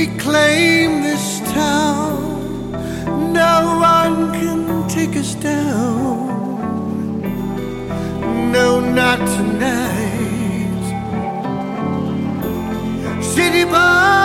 reclaim this town. No one can take us down. No, not tonight. City boy.